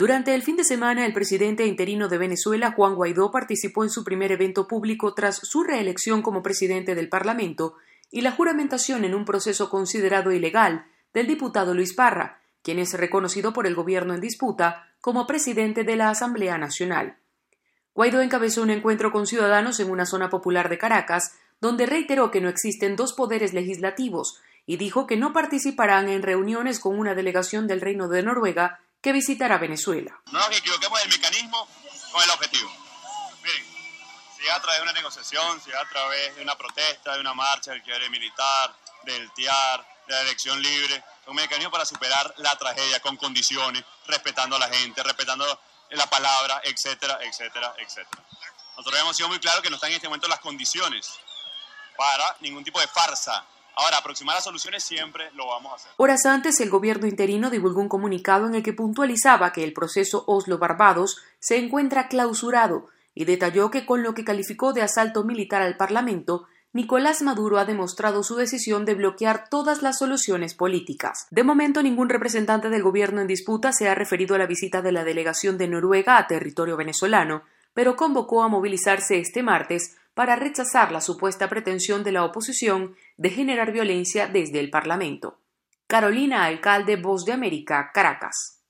Durante el fin de semana, el presidente interino de Venezuela, Juan Guaidó, participó en su primer evento público tras su reelección como presidente del Parlamento y la juramentación en un proceso considerado ilegal del diputado Luis Parra, quien es reconocido por el gobierno en disputa como presidente de la Asamblea Nacional. Guaidó encabezó un encuentro con ciudadanos en una zona popular de Caracas, donde reiteró que no existen dos poderes legislativos y dijo que no participarán en reuniones con una delegación del Reino de Noruega que visitará Venezuela. No nos equivoquemos del mecanismo con el objetivo. Miren, si a través de una negociación, si a través de una protesta, de una marcha, del quiebre militar, del TIAR, de la elección libre, es un mecanismo para superar la tragedia con condiciones, respetando a la gente, respetando la palabra, etcétera, etcétera, etcétera. Nosotros hemos sido muy claros que no están en este momento las condiciones para ningún tipo de farsa. Ahora, aproximar las soluciones siempre lo vamos a hacer. Horas antes, el gobierno interino divulgó un comunicado en el que puntualizaba que el proceso Oslo-Barbados se encuentra clausurado y detalló que con lo que calificó de asalto militar al Parlamento, Nicolás Maduro ha demostrado su decisión de bloquear todas las soluciones políticas. De momento, ningún representante del gobierno en disputa se ha referido a la visita de la delegación de Noruega a territorio venezolano, pero convocó a movilizarse este martes para rechazar la supuesta pretensión de la oposición de generar violencia desde el Parlamento. Carolina Alcalde, Voz de América, Caracas.